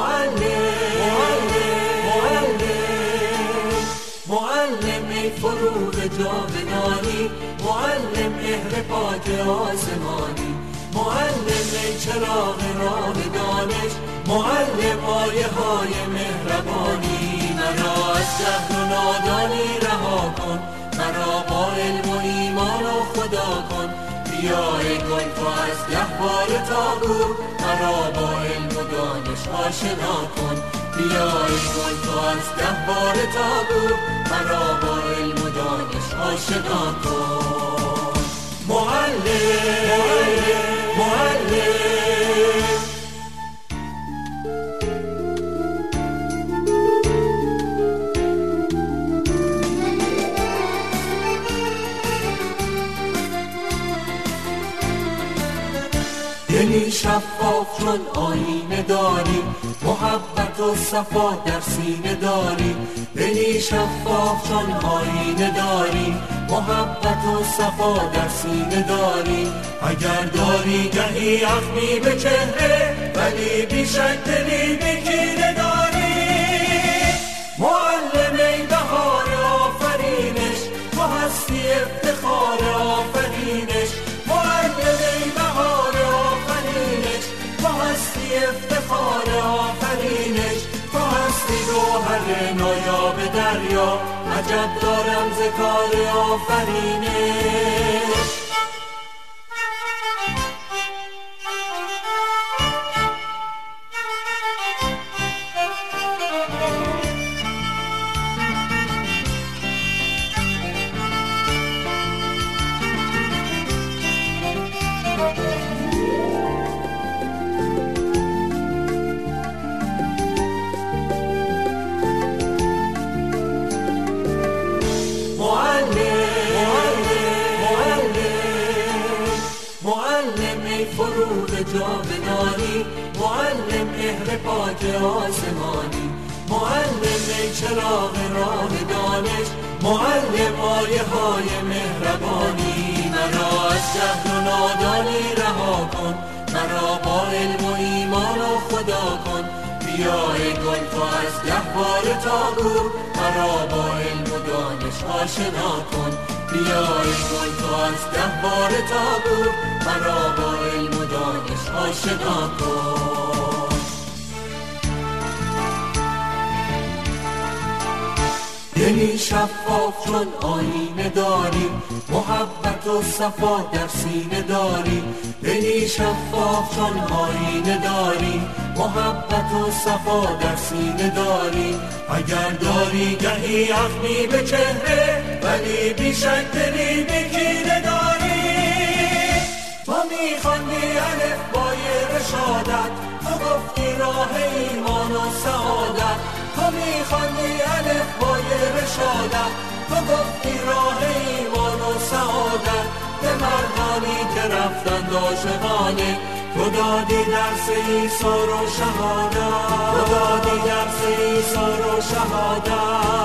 معلم ای فروغ جاودانی، معلم مهر پاک آسمانی، معلم ای چراغ راه دانش، معلم آیه های مهربانی. مرا از جهل و نادانی رها کن، مرا با علم و ایمان و خدا کن. بیا ای گل تو از گهواره تا گور، مرا با علم و دانش آشنا کن. بیا ای گل تو از گهواره تا گور، مرا با علم و دانش آشنا کن. معلم دلی شفاف چون آینه داری، محبت و صفا در سینه داری. دلی شفاف چون آینه داری، محبت و صفا در سینه داری. اگر داری گهی اخمی به چهره، ولی بیشک دلی به کینه داری. معلم ای بهار آفرینش، تو هستی افتخار آفرینش. معلم ای بهار آفرینش، تو هستی افتخار آفرینش. تو هستی گوهر نایاب دریا، عجب دارم ز کار آفرینش. معلم ای فروغ جاودانی، معلم مهر پاک آسمانی، معلم ای چراغ راه دانش، معلم آیه های مهربانی. مرا از جهل و نادانی رها کن، مرا با علم و ایمان و خدا کن. بیا ای گل تو از گهواره تا گور، مرا با علم و دانش آشنا کن. بیا ای گل تو از گهواره تا گور، مرا با علم و دانش آشنا کن. دلی شفاف چون آینه داری، محبت و صفا در سینه داری. دلی شفاف چون آینه داری، محبت و صفا در سینه داری. اگر داری گهی اخمی به چهره، ولی بیشک دلی به کینه داری. تو میخواندی الف بای رشادت، تو گفتی راه ایمان و سعادت. تو میخواندی الف بای رشادت، تو گفتی راه ایمان و سعادت. به مردانی که رفتند عاشقانه، تو دادی درس ایثار و شهادت. تو دادی درس ایثار و شهادت.